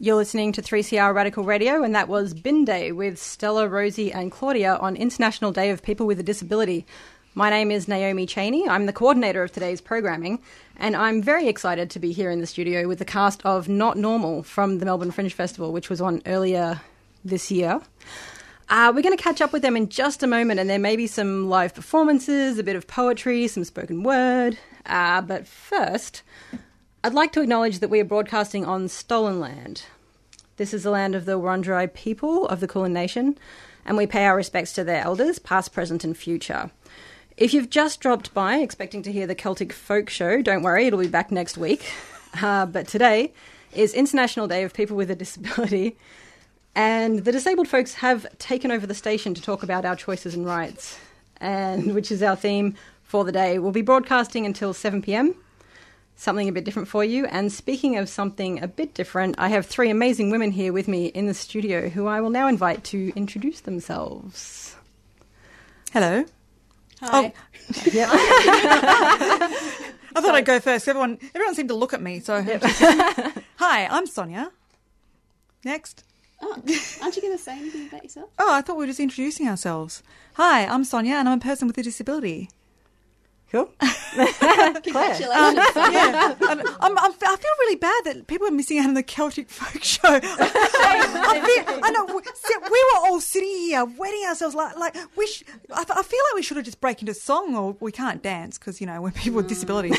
You're listening to 3CR Radical Radio, and that was Bin Day with Stella, Rosie and Claudia on International Day of People with a Disability. My name is Naomi Cheney. I'm the coordinator of today's programming, and I'm very excited to be here in the studio with the cast of Not Normal from the Melbourne Fringe Festival, which was on earlier this year. We're going to catch up with them in just a moment, and there may be some live performances, a bit of poetry, some spoken word. But first, I'd like to acknowledge that we are broadcasting on stolen land. This is the land of the Wurundjeri people of the Kulin Nation, and we pay our respects to their elders, past, present and future. If you've just dropped by expecting to hear the Celtic Folk Show, don't worry, it'll be back next week. But today is International Day of People with a Disability, and the disabled folks have taken over the station to talk about our choices and rights, and which is our theme for the day. We'll be broadcasting until 7 p.m, something a bit different for you. And speaking of something a bit different, I have three amazing women here with me in the studio who I will now invite to introduce themselves. Hello. Hi. Oh. Yep. I thought I'd go first. Everyone seemed to look at me. So, Yep. Hi, I'm Sonia. Next. Oh, aren't you going to say anything about yourself? Oh, I thought we were just introducing ourselves. Hi, I'm Sonia, and I'm a person with a disability. Cool. Congratulations. Yeah, I feel really bad that people are missing out on the Celtic Folk Show. I know. We were all sitting here wetting ourselves I feel like we should have just break into song, or we can't dance because we're people with disabilities.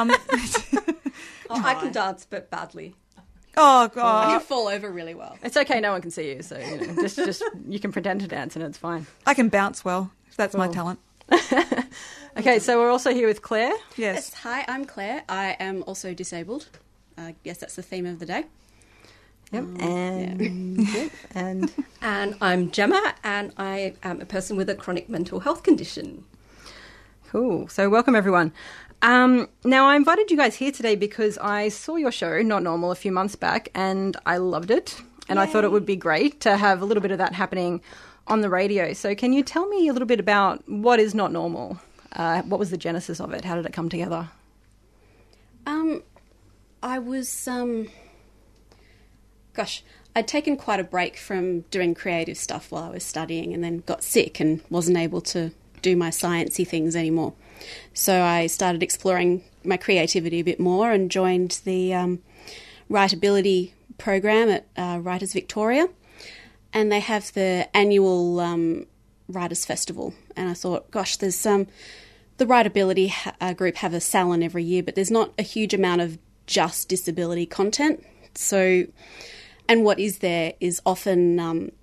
I can dance, but badly. Oh I God! can fall over really well. It's okay, no one can see you, so just you can pretend to dance and it's fine. I can bounce well. If that's my talent. Okay, so we're also here with Claire. Yes. Hi, I'm Claire. I am also disabled. I guess that's the theme of the day. Yep. And And I'm Gemma, and I am a person with a chronic mental health condition. cool. So welcome everyone. Now I invited you guys here today because I saw your show, Not Normal, a few months back, and I loved it. And I thought it would be great to have a little bit of that happening on the radio. So can you tell me a little bit about what is Not Normal? What was the genesis of it? How did it come together? I was, I'd taken quite a break from doing creative stuff while I was studying, and then got sick and wasn't able to do my sciencey things anymore. So I started exploring my creativity a bit more and joined the Writability program at Writers Victoria. And they have the annual Writers Festival. And I thought, gosh, there's the Writability group have a salon every year, but there's not a huge amount of just disability content. So, and what is there is often,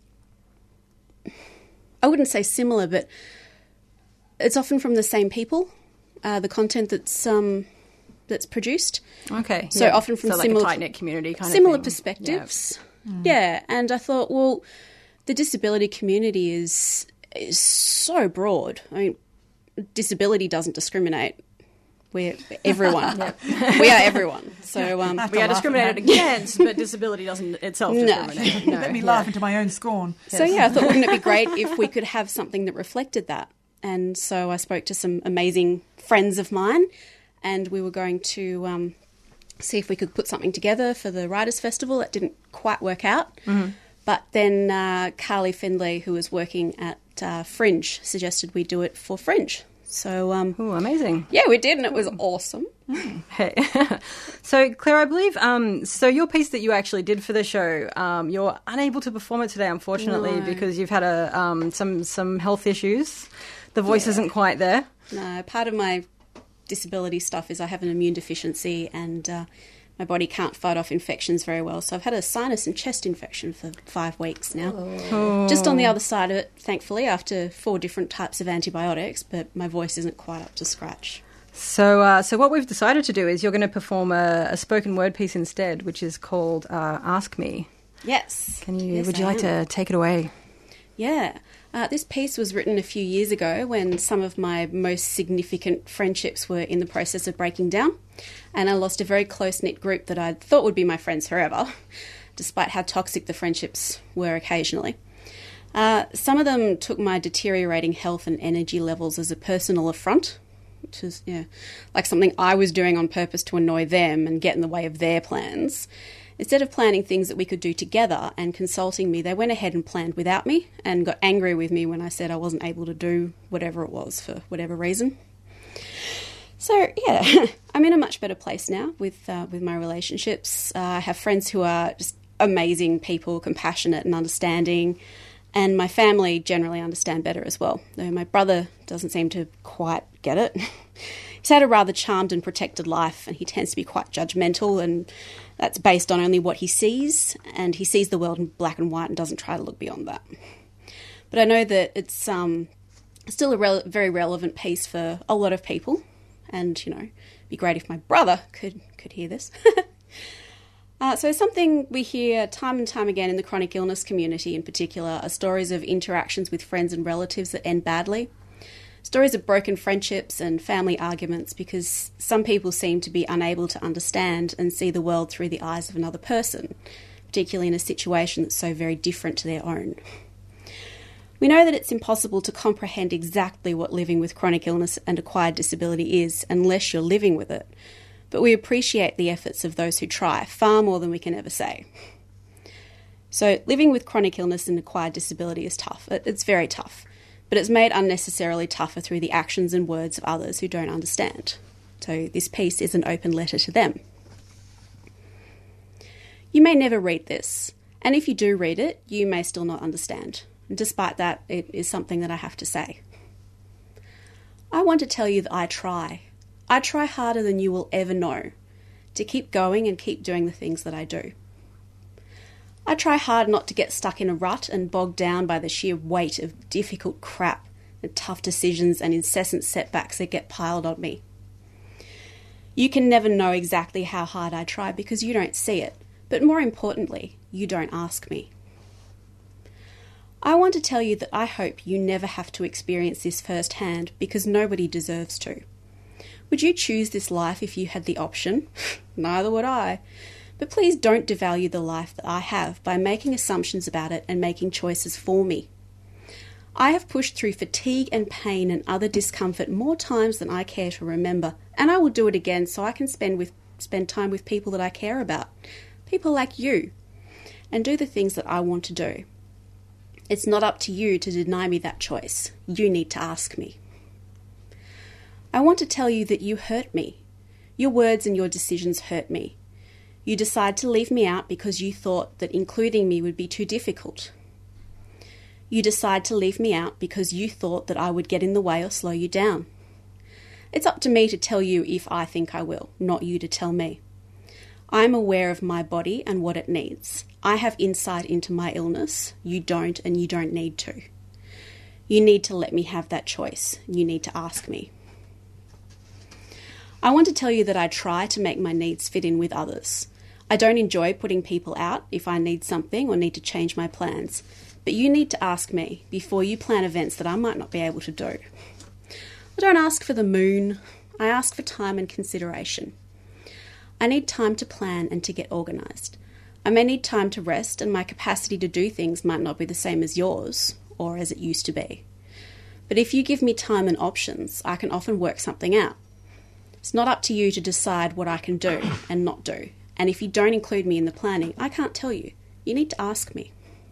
I wouldn't say similar, but it's often from the same people, the content that's produced. Okay. So often from like similar, a tight-knit community kind similar of thing. perspectives. Yeah, and I thought, well, the disability community is so broad. I mean, disability doesn't discriminate. We're everyone. We are everyone. So We are discriminated against, but disability doesn't itself discriminate. No. Let me laugh into my own scorn. So yeah, I thought, wouldn't it be great if we could have something that reflected that? And so I spoke to some amazing friends of mine, and we were going to see if we could put something together for the Writers' Festival. That didn't quite work out. Mm-hmm. But then Carly Findlay, who was working at Fringe, suggested we do it for Fringe. So, Oh, amazing. yeah, we did, and it was awesome. Hey. So, Claire, I believe, so your piece that you actually did for the show, you're unable to perform it today, unfortunately, because you've had some health issues. The voice isn't quite there. No, part of my disability stuff is I have an immune deficiency, and my body can't fight off infections very well. So I've had a sinus and chest infection for 5 weeks now. Oh. Just on the other side of it, thankfully, after 4 different types of antibiotics, but my voice isn't quite up to scratch. So what we've decided to do is you're going to perform a spoken word piece instead, which is called Ask Me. Yes. Would you like to take it away? Yeah. This piece was written a few years ago when some of my most significant friendships were in the process of breaking down, and I lost a very close-knit group that I thought would be my friends forever, despite how toxic the friendships were occasionally. Some of them took my deteriorating health and energy levels as a personal affront, which is like something I was doing on purpose to annoy them and get in the way of their plans. Instead of planning things that we could do together and consulting me, they went ahead and planned without me and got angry with me when I said I wasn't able to do whatever it was for whatever reason. So, yeah, I'm in a much better place now with my relationships. I have friends who are just amazing people, compassionate and understanding, and my family generally understand better as well, though my brother doesn't seem to quite get it. He's had a rather charmed and protected life, and he tends to be quite judgmental, and that's based on only what he sees, and he sees the world in black and white and doesn't try to look beyond that. But I know that it's still a very relevant piece for a lot of people, and, you know, it'd be great if my brother could hear this. So something we hear time and time again in the chronic illness community in particular are stories of interactions with friends and relatives that end badly. Stories of broken friendships and family arguments because some people seem to be unable to understand and see the world through the eyes of another person, particularly in a situation that's so very different to their own. We know that it's impossible to comprehend exactly what living with chronic illness and acquired disability is unless you're living with it, but we appreciate the efforts of those who try far more than we can ever say. So living with chronic illness and acquired disability is tough. It's very tough, but it's made unnecessarily tougher through the actions and words of others who don't understand. So this piece is an open letter to them. You may never read this, and if you do read it, you may still not understand. And despite that, it is something that I have to say. I want to tell you that I try. I try harder than you will ever know to keep going and keep doing the things that I do. I try hard not to get stuck in a rut and bogged down by the sheer weight of difficult crap and tough decisions and incessant setbacks that get piled on me. You can never know exactly how hard I try because you don't see it, but more importantly, you don't ask me. I want to tell you that I hope you never have to experience this firsthand because nobody deserves to. Would you choose this life if you had the option? Neither would I. But please don't devalue the life that I have by making assumptions about it and making choices for me. I have pushed through fatigue and pain and other discomfort more times than I care to remember, and I will do it again so I can spend time with people that I care about, people like you, and do the things that I want to do. It's not up to you to deny me that choice. You need to ask me. I want to tell you that you hurt me. Your words and your decisions hurt me. You decide to leave me out because you thought that including me would be too difficult. You decide to leave me out because you thought that I would get in the way or slow you down. It's up to me to tell you if I think I will, not you to tell me. I'm aware of my body and what it needs. I have insight into my illness. You don't, and you don't need to. You need to let me have that choice. You need to ask me. I want to tell you that I try to make my needs fit in with others. I don't enjoy putting people out if I need something or need to change my plans, but you need to ask me before you plan events that I might not be able to do. I don't ask for the moon. I ask for time and consideration. I need time to plan and to get organised. I may need time to rest, and my capacity to do things might not be the same as yours or as it used to be. But if you give me time and options, I can often work something out. It's not up to you to decide what I can do and not do. And if you don't include me in the planning, I can't tell you. You need to ask me.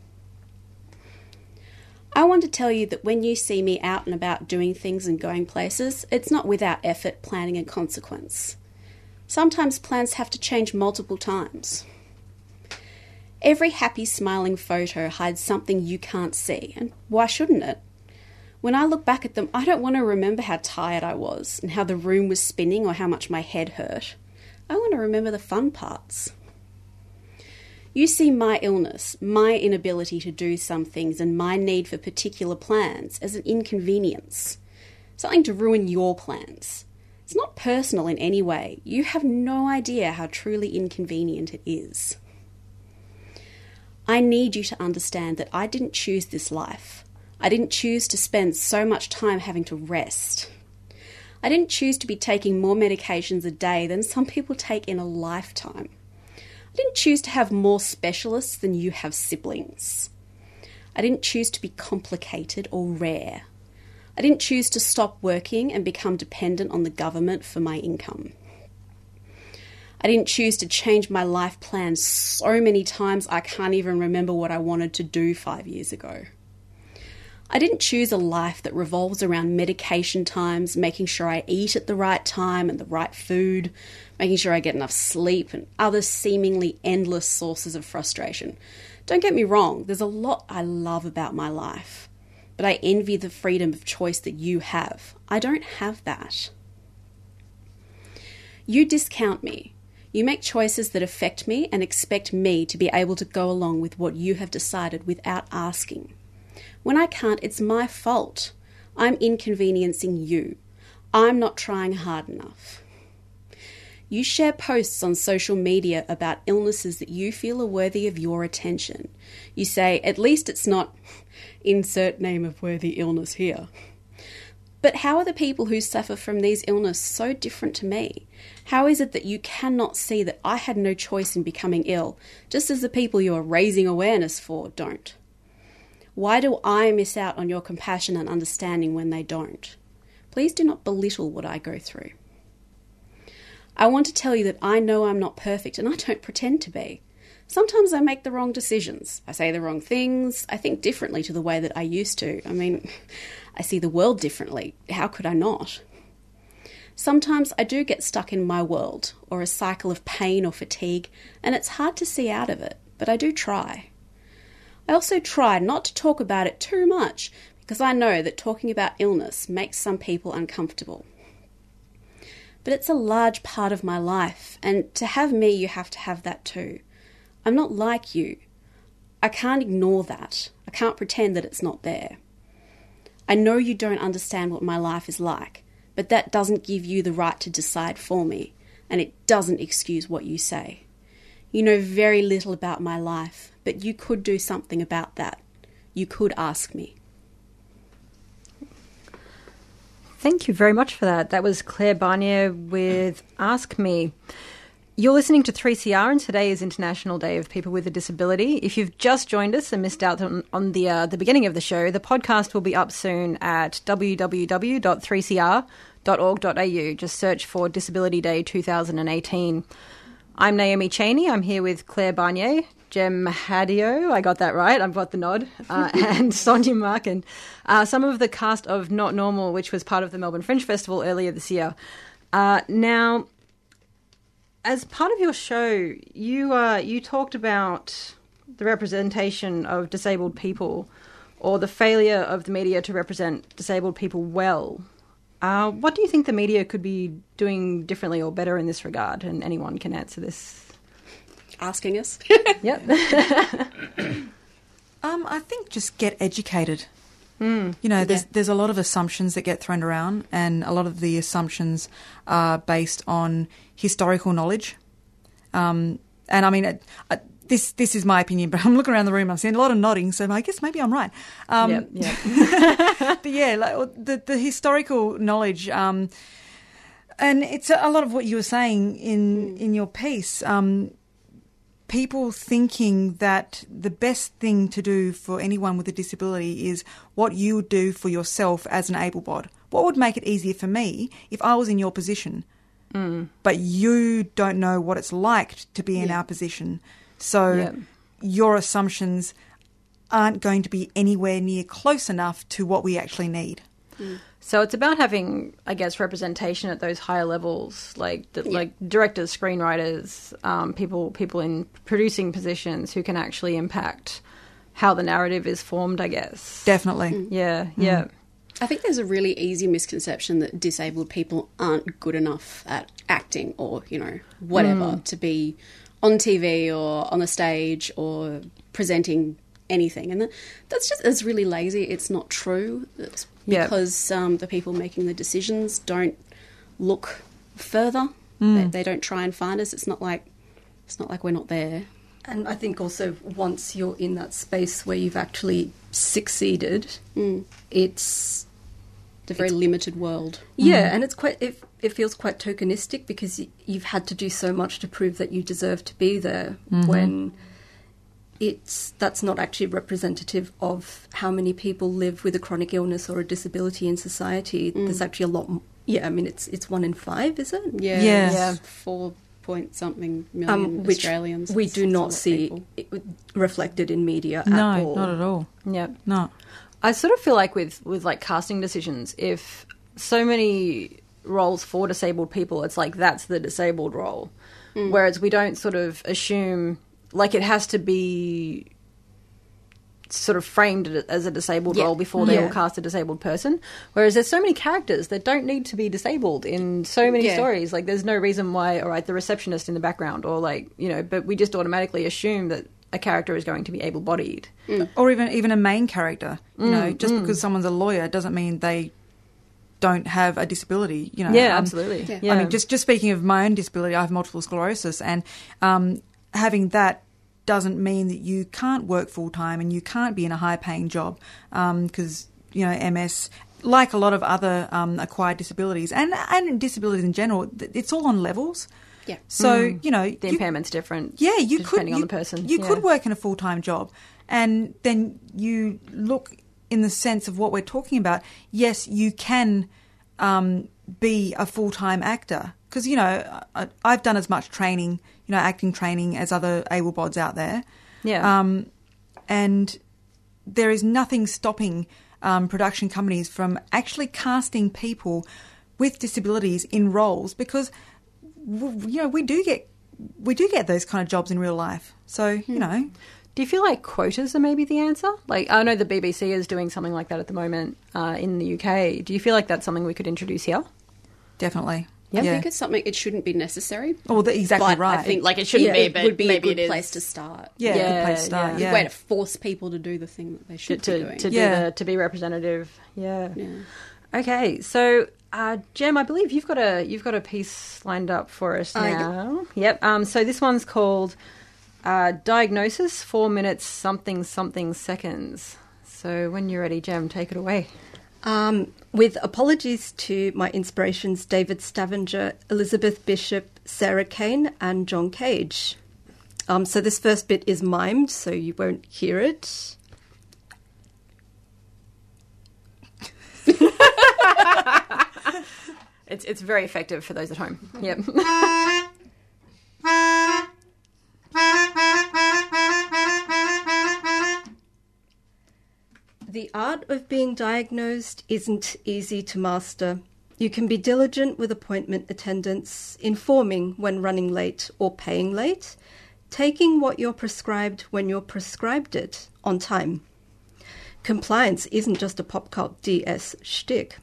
I want to tell you that when you see me out and about doing things and going places, it's not without effort, planning and consequence. Sometimes plans have to change multiple times. Every happy, smiling photo hides something you can't see, and why shouldn't it? When I look back at them, I don't want to remember how tired I was and how the room was spinning or how much my head hurt. I want to remember the fun parts. You see my illness, my inability to do some things, and my need for particular plans as an inconvenience, something to ruin your plans. It's not personal in any way. You have no idea how truly inconvenient it is. I need you to understand that I didn't choose this life. I didn't choose to spend so much time having to rest. I didn't choose to be taking more medications a day than some people take in a lifetime. I didn't choose to have more specialists than you have siblings. I didn't choose to be complicated or rare. I didn't choose to stop working and become dependent on the government for my income. I didn't choose to change my life plan so many times I can't even remember what I wanted to do 5 years ago. I didn't choose a life that revolves around medication times, making sure I eat at the right time and the right food, making sure I get enough sleep, and other seemingly endless sources of frustration. Don't get me wrong, there's a lot I love about my life, but I envy the freedom of choice that you have. I don't have that. You discount me. You make choices that affect me and expect me to be able to go along with what you have decided without asking. When I can't, it's my fault. I'm inconveniencing you. I'm not trying hard enough. You share posts on social media about illnesses that you feel are worthy of your attention. You say, at least it's not insert name of worthy illness here. But how are the people who suffer from these illnesses so different to me? How is it that you cannot see that I had no choice in becoming ill, just as the people you are raising awareness for don't? Why do I miss out on your compassion and understanding when they don't? Please do not belittle what I go through. I want to tell you that I know I'm not perfect and I don't pretend to be. Sometimes I make the wrong decisions. I say the wrong things. I think differently to the way that I used to. I mean, I see the world differently. How could I not? Sometimes I do get stuck in my world or a cycle of pain or fatigue, and it's hard to see out of it, but I do try. I also try not to talk about it too much because I know that talking about illness makes some people uncomfortable. But it's a large part of my life, and to have me, you have to have that too. I'm not like you. I can't ignore that. I can't pretend that it's not there. I know you don't understand what my life is like, but that doesn't give you the right to decide for me, and it doesn't excuse what you say. You know very little about my life, but you could do something about that. You could ask me. Thank you very much for that. That was Claire Barnier with Ask Me. You're listening to 3CR, and today is International Day of People with a Disability. If you've just joined us and missed out on the beginning of the show, the podcast will be up soon at www.3cr.org.au. Just search for Disability Day 2018. I'm Naomi Chaney. I'm here with Claire Barnier, Jem Hadio, I got that right, I've got the nod, and Sonia Markin. Some of the cast of Not Normal, which was part of the Melbourne Fringe Festival earlier this year. Now, as part of your show, you talked about the representation of disabled people, or the failure of the media to represent disabled people well. What do you think the media could be doing differently or better in this regard? And anyone can answer this. Asking us. Yep. I think just get educated. You know, there's a lot of assumptions that get thrown around, and a lot of the assumptions are based on historical knowledge. And I mean, this is my opinion, but I'm looking around the room, I'm seeing a lot of nodding, so I guess maybe I'm right. Yep. But yeah, like the historical knowledge, and it's a lot of what you were saying in your piece. People thinking that the best thing to do for anyone with a disability is what you would do for yourself as an able-bod. What would make it easier for me if I was in your position, but you don't know what it's like to be in our position? So your assumptions aren't going to be anywhere near close enough to what we actually need. So it's about having, I guess, representation at those higher levels, like directors, screenwriters, people in producing positions who can actually impact how the narrative is formed, I guess. Definitely. Yeah. I think there's a really easy misconception that disabled people aren't good enough at acting or, whatever, to be on TV or on the stage or presenting anything. And it's really lazy. It's not true. It's because the people making the decisions don't look further. They don't try and find us. It's not like we're not there. And I think also once you're in that space where you've actually succeeded, it's a very limited world. Yeah, and it's quite it feels quite tokenistic because you've had to do so much to prove that you deserve to be there when that's not actually representative of how many people live with a chronic illness or a disability in society. There's actually a lot. Yeah, I mean it's 1 in 5, is it? Yeah. 4 point-something million which Australians. we It's do a lot not of see people. reflected in media at No, all. not at all. Yep. No. I sort of feel like with like casting decisions, if so many roles for disabled people, it's like that's the disabled role. Whereas we don't sort of assume like it has to be sort of framed as a disabled role before they will cast a disabled person. Whereas there's so many characters that don't need to be disabled in so many stories. Like there's no reason why, all right, the receptionist in the background or like, you know, but we just automatically assume that a character is going to be able-bodied. Or even a main character. You know, just because someone's a lawyer doesn't mean they don't have a disability. You know, Yeah, absolutely. yeah. Yeah. I mean, just speaking of my own disability, I have multiple sclerosis, and having that doesn't mean that you can't work full-time and you can't be in a high-paying job because, you know, MS, like a lot of other acquired disabilities and disabilities in general, it's all on levels. Yeah. So, you know... the impairment's different. Yeah, you could... depending on the person. You could work in a full-time job, and then you look in the sense of what we're talking about. Yes, you can be a full-time actor because, you know, I've done as much training, you know, acting training as other able-bods out there. Yeah. And there is nothing stopping production companies from actually casting people with disabilities in roles because, you know, we do get those kind of jobs in real life. So, you know. Do you feel like quotas are maybe the answer? Like, I know the BBC is doing something like that at the moment in the UK. Do you feel like that's something we could introduce here? Definitely. I think it's something, it shouldn't be necessary. Oh, exactly But right. I think Like, it shouldn't be, it but would be a maybe good it is. place to start. Yeah, a Yeah, good place to start, yeah. A yeah. way to force people to do the thing that they should be doing. To be representative. Yeah. Yeah. Okay, so Jem, I believe you've got a piece lined up for us now. Yep. So this one's called Diagnosis, 4 minutes something seconds. So when you're ready, Jem, take it away. With apologies to my inspirations, David Stavanger, Elizabeth Bishop, Sarah Kane, and John Cage. So this first bit is mimed, so you won't hear it. It's very effective for those at home. Yep. The art of being diagnosed isn't easy to master. You can be diligent with appointment attendance, informing when running late or paying late, taking what you're prescribed when you're prescribed it on time. Compliance isn't just a pop cult DS shtick.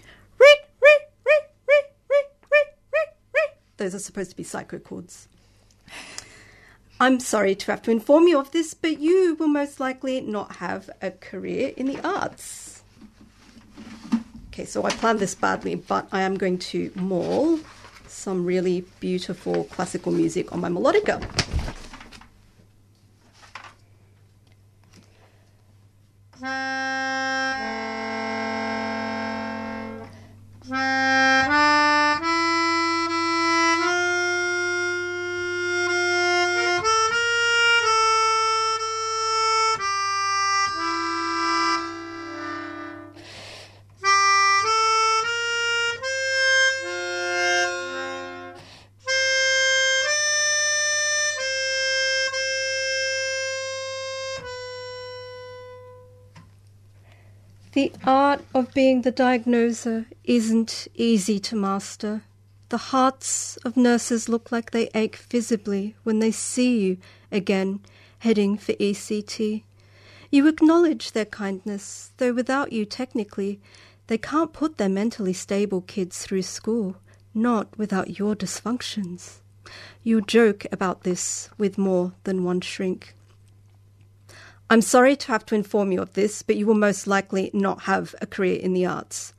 Those are supposed to be psycho chords. I'm sorry to have to inform you of this, but you will most likely not have a career in the arts. Okay, so I planned this badly, but I am going to maul some really beautiful classical music on my melodica. The art of being the diagnoser isn't easy to master. The hearts of nurses look like they ache visibly when they see you again heading for ECT. You acknowledge their kindness, though without you, technically, they can't put their mentally stable kids through school, not without your dysfunctions. You joke about this with more than one shrink. I'm sorry to have to inform you of this, but you will most likely not have a career in the arts.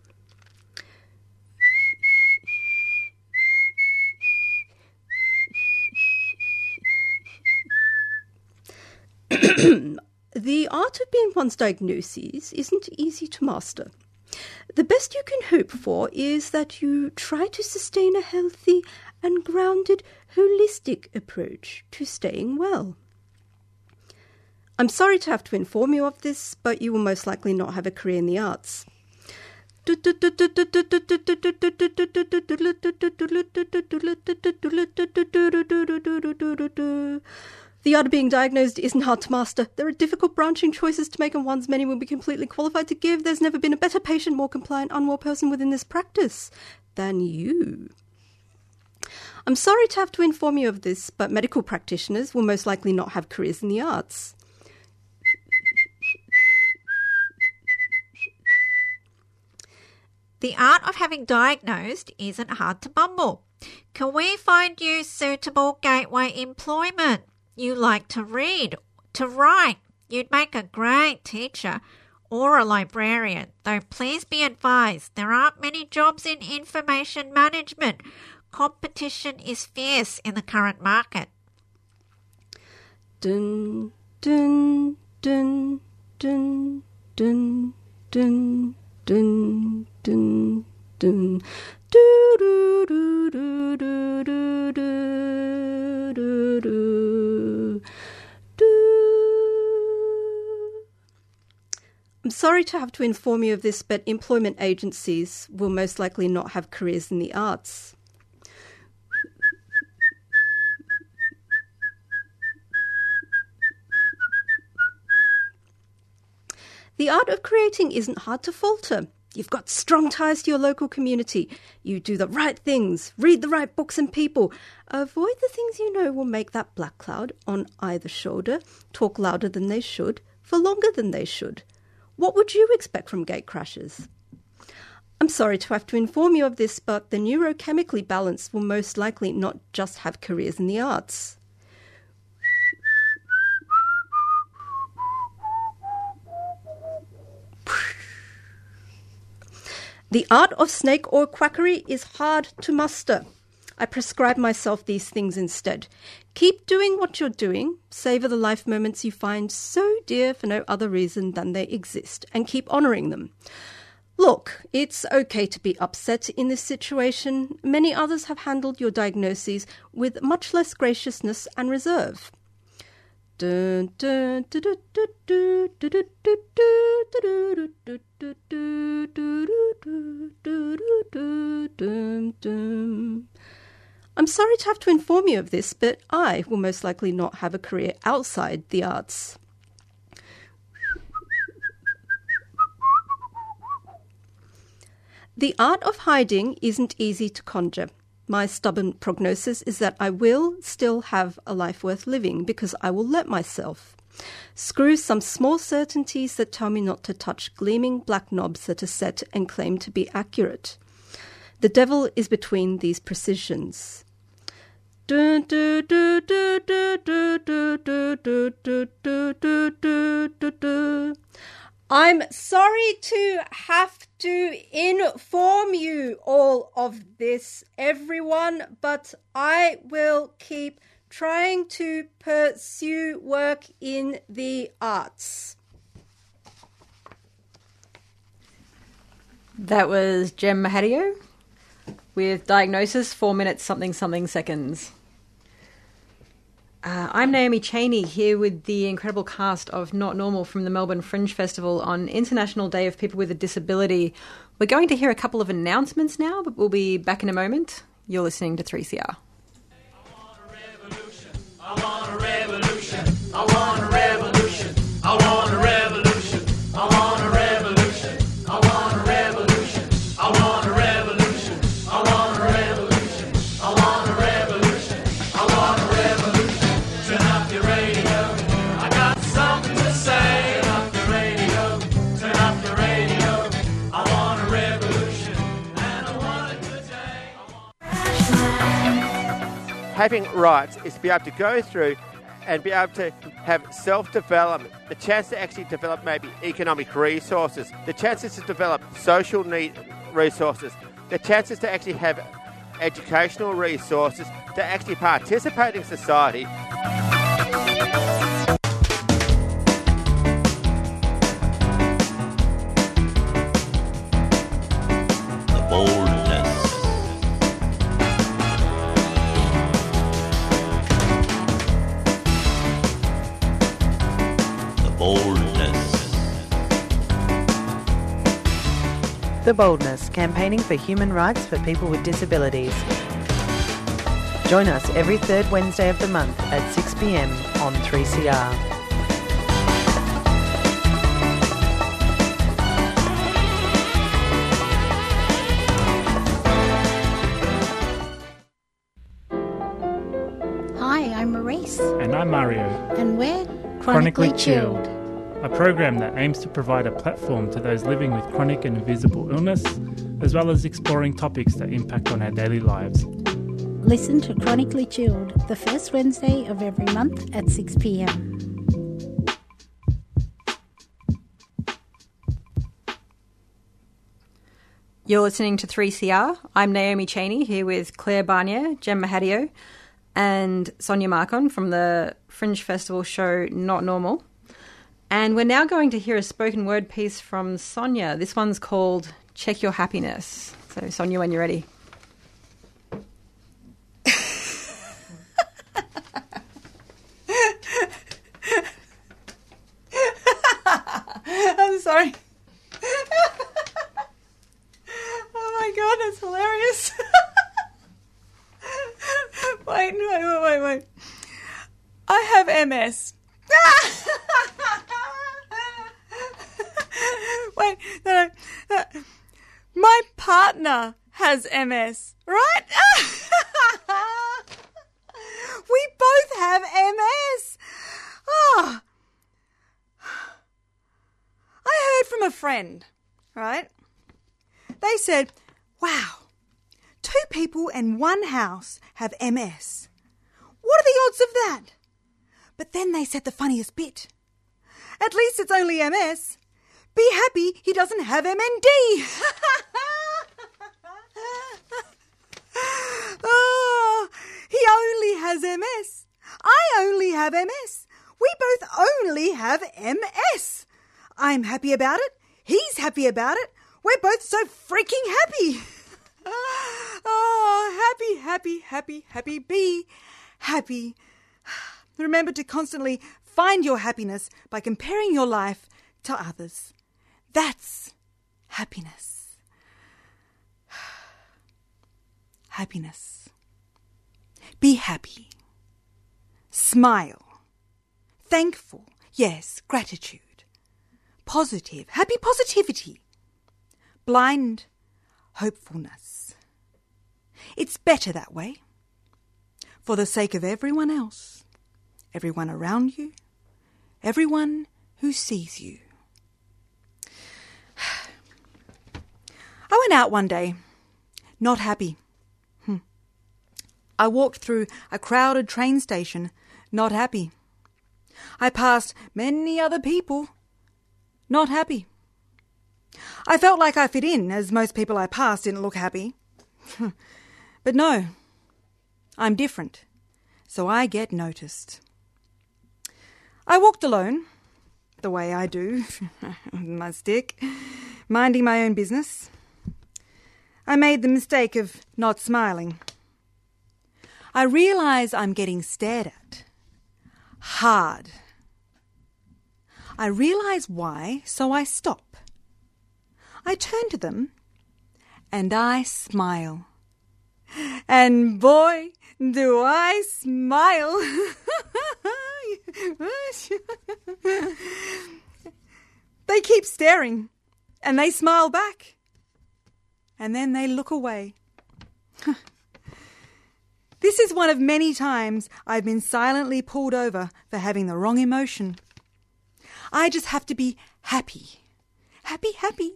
The art of being one's diagnoses isn't easy to master. The best you can hope for is that you try to sustain a healthy and grounded, holistic approach to staying well. I'm sorry to have to inform you of this, but you will most likely not have a career in the arts. The art of being diagnosed isn't hard to master. There are difficult branching choices to make, and ones many will be completely qualified to give. There's never been a better patient, more compliant, unwell person within this practice than you. I'm sorry to have to inform you of this, but medical practitioners will most likely not have careers in the arts. The art of having diagnosed isn't hard to mumble. Can we find you suitable gateway employment? You like to read, to write. You'd make a great teacher or a librarian, though please be advised there aren't many jobs in information management. Competition is fierce in the current market. Dun, dun, dun, dun, dun, dun, dun, dun, dun. Do, do, do, do, do, do, do, do, do, do. I'm sorry to have to inform you of this, but employment agencies will most likely not have careers in the arts. The art of creating isn't hard to falter. You've got strong ties to your local community. You do the right things, read the right books and people. Avoid the things you know will make that black cloud on either shoulder talk louder than they should for longer than they should. What would you expect from gate crashers? I'm sorry to have to inform you of this, but the neurochemically balanced will most likely not just have careers in the arts. The art of snake oil quackery is hard to muster. I prescribe myself these things instead. Keep doing what you're doing, savour the life moments you find so dear for no other reason than they exist, and keep honouring them. Look, it's okay to be upset in this situation. Many others have handled your diagnoses with much less graciousness and reserve. Dun, dun, dun, dun, dun, dun, dun, dun, dun. I'm sorry to have to inform you of this, but I will most likely not have a career outside the arts. The art of hiding isn't easy to conjure. My stubborn prognosis is that I will still have a life worth living because I will let myself. Screw some small certainties that tell me not to touch gleaming black knobs that are set and claim to be accurate. The devil is between these precisions. I'm sorry to have to inform you all of this, everyone, but I will keep trying to pursue work in the arts. That was Jem Mahadio with Diagnosis, 4 minutes something something seconds. I'm Naomi Chaney, here with the incredible cast of Not Normal from the Melbourne Fringe Festival on International Day of People with a Disability. We're going to hear a couple of announcements now, but we'll be back in a moment. You're listening to 3CR. I want a revolution. I want a revolution. I want a revolution. I want a revolution. I want a revolution. I want a revolution. I want a revolution. I want a revolution. I want a revolution. I want a revolution. Turn up your radio. I got something to say. Turn up the radio. Turn up the radio. I want a revolution. And I want a good day. Having rights is to be able to go through and be able to have self-development, the chance to actually develop maybe economic resources, the chances to develop social need resources, the chances to actually have educational resources, to actually participate in society. The boldness. The boldness. The Boldness, campaigning for human rights for people with disabilities. Join us every third Wednesday of the month at 6 p.m. on 3CR. Hi, I'm Maurice. And I'm Mario. And we're Chronically Chilled, a program that aims to provide a platform to those living with chronic and invisible illness, as well as exploring topics that impact on our daily lives. Listen to Chronically Chilled the first Wednesday of every month at 6 p.m. You're listening to 3CR. I'm Naomi Chaney here with Claire Barnier, Jem Mahadio, and Sonia Marcon from the Fringe Festival show Not Normal. And we're now going to hear a spoken word piece from Sonia. This one's called Check Your Happiness. So, Sonia, when you're ready. I'm sorry. Oh my God, that's hilarious. Wait. I have MS. Wait, no. My partner has MS, right? We both have MS. Oh. I heard from a friend, right? They said, wow, 2 people in one house have MS. What are the odds of that? But then they said the funniest bit. At least it's only MS. Be happy he doesn't have MND. Oh, he only has MS. I only have MS. We both only have MS. I'm happy about it. He's happy about it. We're both so freaking happy. Oh, happy. Be happy. Remember to constantly find your happiness by comparing your life to others. That's happiness. Happiness. Be happy. Smile. Thankful. Yes, gratitude. Positive. Happy positivity. Blind hopefulness. It's better that way. For the sake of everyone else, everyone around you, everyone who sees you. I went out one day, not happy. I walked through a crowded train station, not happy. I passed many other people, not happy. I felt like I fit in, as most people I passed didn't look happy. But no, I'm different, so I get noticed. I walked alone, the way I do, with my stick, minding my own business. I made the mistake of not smiling. I realise I'm getting stared at. Hard. I realise why, so I stop. I turn to them and I smile. And boy, do I smile. They keep staring and they smile back. And then they look away. This is one of many times I've been silently pulled over for having the wrong emotion. I just have to be happy. Happy.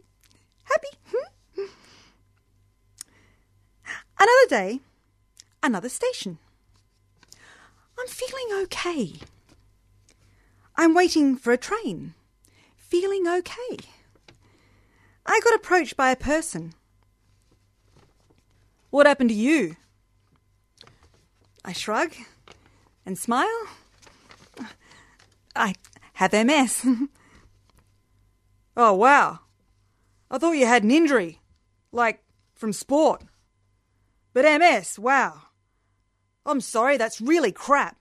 Another day, another station. I'm feeling okay. I'm waiting for a train. Feeling okay. I got approached by a person. What happened to you? I shrug and smile. I have MS. Oh, wow. I thought you had an injury, like from sport. But MS, wow. I'm sorry, that's really crap.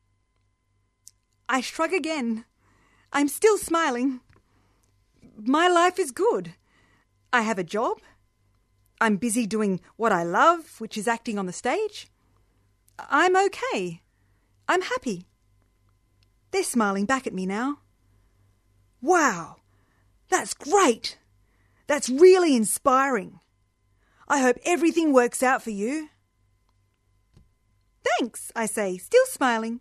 I shrug again. I'm still smiling. My life is good. I have a job. I'm busy doing what I love, which is acting on the stage. I'm okay. I'm happy. They're smiling back at me now. Wow, that's great. That's really inspiring. I hope everything works out for you. Thanks, I say, still smiling.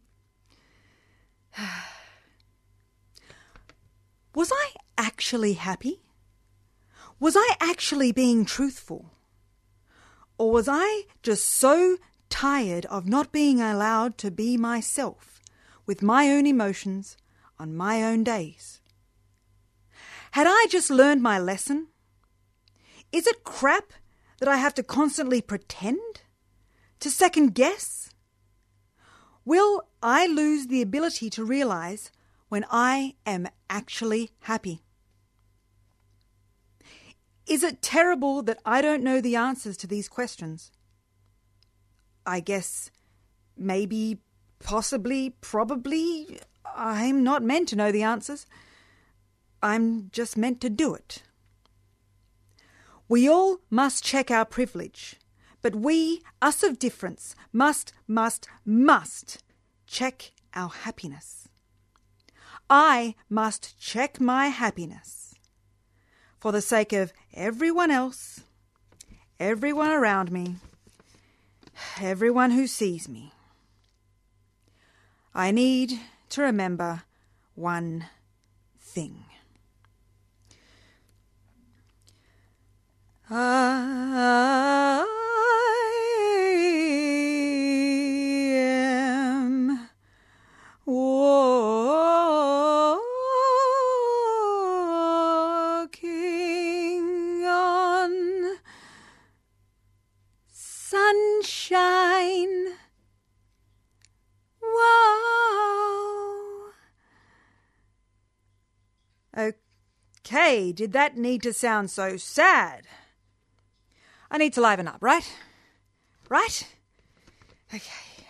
Was I actually happy? Was I actually being truthful? Or was I just so tired of not being allowed to be myself with my own emotions on my own days? Had I just learned my lesson? Is it crap that I have to constantly pretend? To second guess? Will I lose the ability to realise when I am actually happy? Is it terrible that I don't know the answers to these questions? I guess maybe, possibly, probably, I'm not meant to know the answers. I'm just meant to do it. We all must check our privilege, but we, us of difference, must check our happiness. I must check my happiness. For the sake of everyone else, everyone around me, everyone who sees me. I need to remember one thing. I am walking on sunshine. Whoa. Okay, did that need to sound so sad? I need to liven up, right? Right? Okay.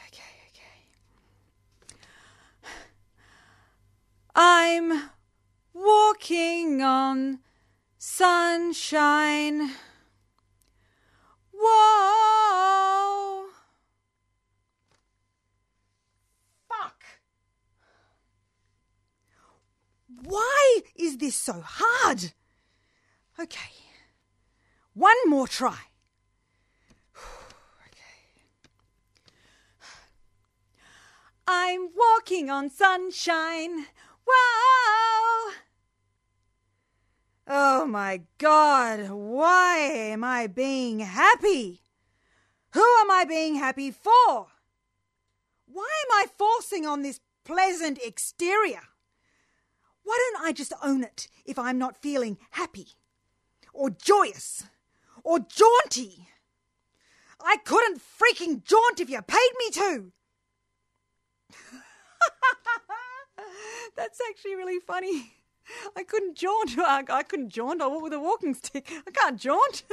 I'm walking on sunshine. Whoa. Fuck. Why is this so hard? Okay. One more try. I'm walking on sunshine. Whoa! Oh my God, why am I being happy? Who am I being happy for? Why am I forcing on this pleasant exterior? Why don't I just own it if I'm not feeling happy or joyous or jaunty? I couldn't freaking jaunt if you paid me to. That's actually really funny. I couldn't jaunt. I couldn't jaunt. I walk with a walking stick. I can't jaunt.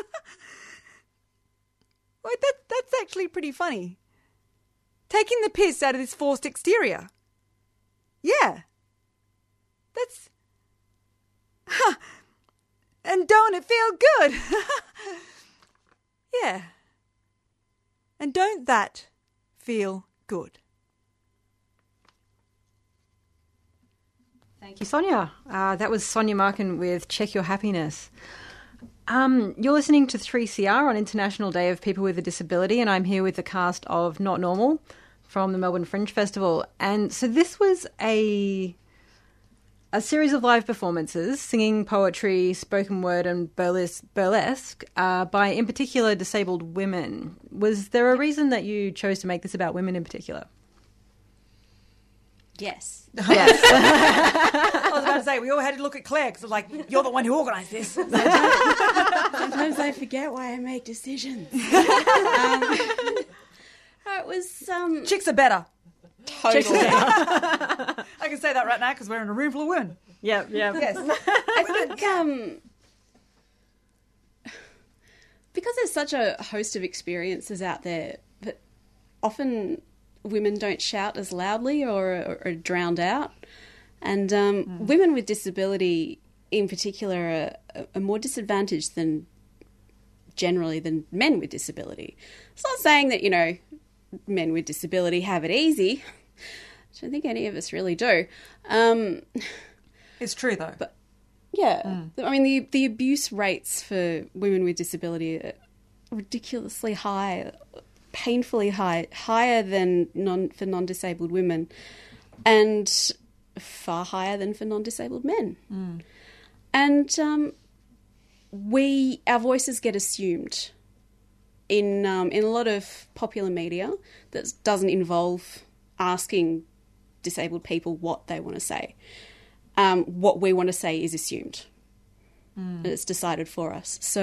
Wait, that's actually pretty funny. Taking the piss out of this forced exterior. Yeah. That's... And don't it feel good? Yeah. And don't that feel good? Thank you, Sonia. That was Sonia Markin with Check Your Happiness. You're listening to 3CR on International Day of People with a Disability, and I'm here with the cast of Not Normal from the Melbourne Fringe Festival. And so this was a series of live performances, singing, poetry, spoken word and burlesque by, in particular, disabled women. Was there a reason that you chose to make this about women in particular? Yes. Yes. I was about to say, we all had to look at Claire because like, you're the one who organised this. Sometimes I forget why I make decisions. It was... Chicks are better. Totally. I can say that right now because we're in a room full of women. Yep. Yes. I think because there's such a host of experiences out there, but often women don't shout as loudly or are drowned out. And women with disability in particular are more disadvantaged than men with disability. It's not saying that, men with disability have it easy. I don't think any of us really do. It's true, though. But yeah, I mean, the abuse rates for women with disability are ridiculously high, painfully high, higher than for non-disabled women, and far higher than for non-disabled men. And our voices get assumed in a lot of popular media that doesn't involve asking disabled people what they want to say. What we want to say is assumed. And it's decided for us. So,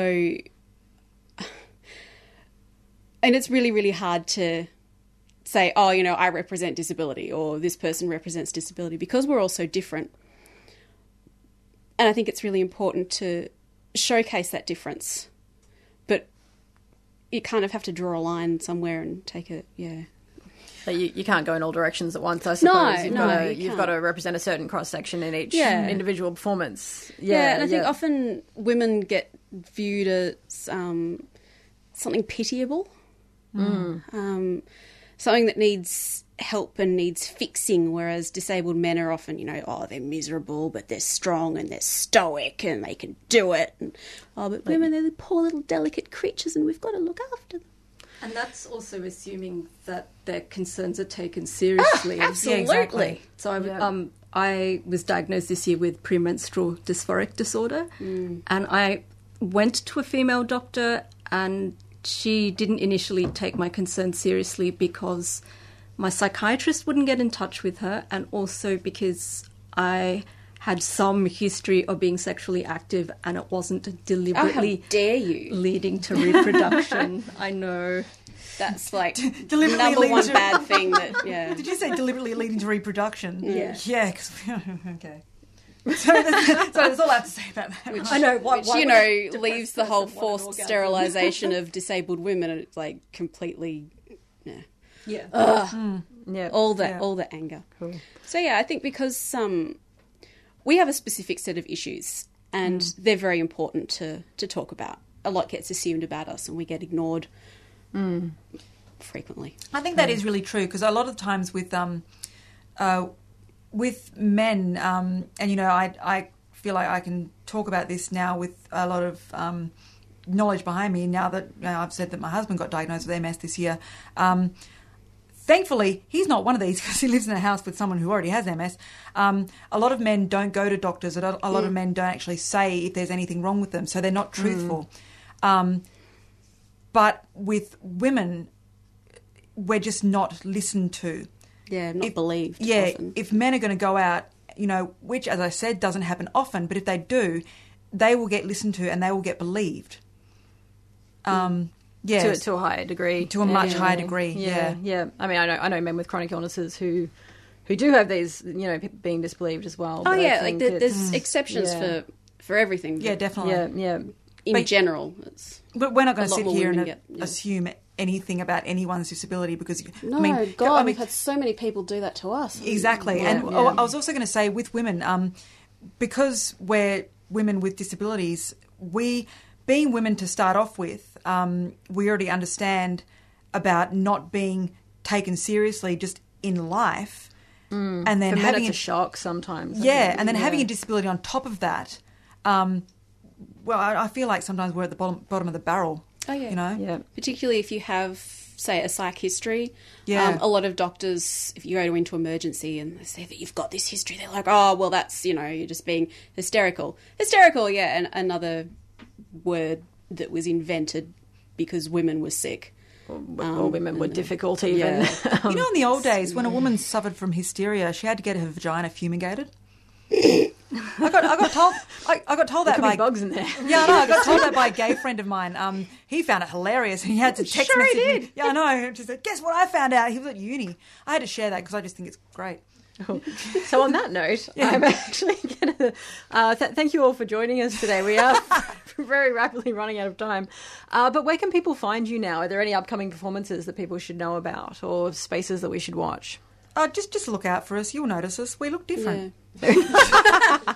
and it's really, really hard to say, oh, I represent disability, or this person represents disability, because we're all so different. And I think it's really important to showcase that difference. But you kind of have to draw a line somewhere and take it, But you can't go in all directions at once, I suppose. You've got to represent a certain cross-section in each individual performance. And I think often women get viewed as something pitiable, something that needs help and needs fixing, whereas disabled men are often, they're miserable, but they're strong and they're stoic and they can do it. But women, they're the poor little delicate creatures and we've got to look after them. And that's also assuming that their concerns are taken seriously. Absolutely. Yeah, exactly. So I was diagnosed this year with premenstrual dysphoric disorder, and I went to a female doctor, and she didn't initially take my concerns seriously because my psychiatrist wouldn't get in touch with her, and also because I had some history of being sexually active and it wasn't deliberately how dare you. leading to reproduction. I know. That's like Deliberately number leading one to- bad thing that, Did you say deliberately leading to reproduction? Yeah. Yeah, okay. So that's all I have to say about that. I know. Which, leaves the whole forced sterilisation of disabled women, and it's like completely, all the anger. Cool. So I think because we have a specific set of issues, and they're very important to talk about. A lot gets assumed about us, and we get ignored frequently. I think that is really true, because a lot of times with men, and I feel like I can talk about this now with a lot of knowledge behind me now that I've said that my husband got diagnosed with MS this year. Thankfully, he's not one of these because he lives in a house with someone who already has MS. A lot of men don't go to doctors. A lot of men don't actually say if there's anything wrong with them, so they're not truthful. But with women, we're just not listened to. Yeah, not believed. Yeah, often. If men are going to go out, which, as I said, doesn't happen often, but if they do, they will get listened to and they will get believed. Yeah, to a higher degree, to a much higher degree. Yeah. I mean, I know men with chronic illnesses who do have these, being disbelieved as well. Oh but I yeah, think like there's exceptions for everything. Yeah, definitely. Yeah. In general, but we're not going to sit here and get, assume anything about anyone's disability because no, we've had so many people do that to us. Exactly, I was also going to say with women, because we're women with disabilities, being women to start off with, we already understand about not being taken seriously just in life, and then For men, having it's a shock sometimes. and then having a disability on top of that. Well, I feel like sometimes we're at the bottom of the barrel. Oh yeah, Yeah. Particularly if you have, say, a psych history. Yeah. A lot of doctors, if you go into emergency and they say that you've got this history, they're like, oh, well, that's, you're just being hysterical. Hysterical, yeah, and another word that was invented because women were sick. Or women were difficult even. In the old days, when a woman suffered from hysteria, she had to get her vagina fumigated. I got told that Could by be bugs in there. Yeah, I know. I got told that by a gay friend of mine. He found it hilarious, and he had to text Sure he message did. me. Yeah, I know. She said, "Guess what I found out?" He was at uni. I had to share that because I just think it's great. So on that note, I'm actually going to thank you all for joining us today. We are very rapidly running out of time. But where can people find you now? Are there any upcoming performances that people should know about or spaces that we should watch? Just look out for us. You'll notice us. We look different. A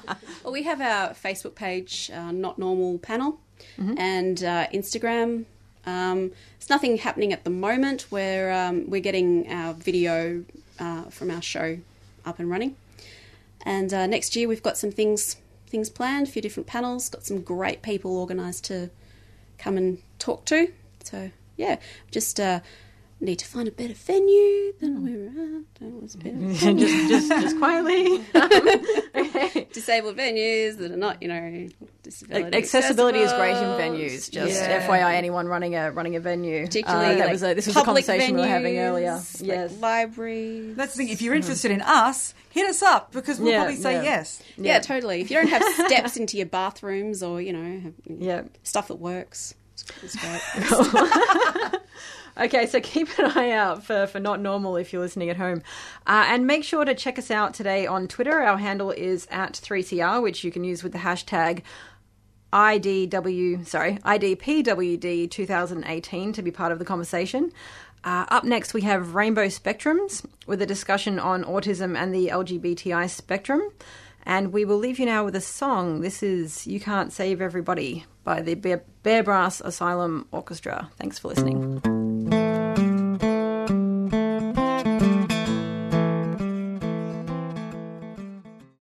Well, we have our Facebook page, Not Normal Panel, and Instagram. There's nothing happening at the moment. We're getting our video from our show up and running. And next year we've got some things planned, a few different panels, got some great people organised to come and talk to. So, yeah, just need to find a better venue than we were at. That was a bit just quietly. Okay. Disabled venues that are not, disability accessibility is great in accessible. venues. Just FYI, anyone running a venue. Particularly, this was a public conversation we were having venues, earlier. like Yes, libraries. That's the thing. If you're interested in us, hit us up because we'll probably say yes. Yeah, totally. If you don't have steps into your bathrooms or, stuff that works, it's great. Okay, so keep an eye out for Not Normal if you're listening at home. And make sure to check us out today on Twitter. Our handle is at 3CR, which you can use with the hashtag IDPWD 2018 to be part of the conversation. Up next, we have Rainbow Spectrums with a discussion on autism and the LGBTI spectrum. And we will leave you now with a song. This is You Can't Save Everybody by the Bear Brass Asylum Orchestra. Thanks for listening.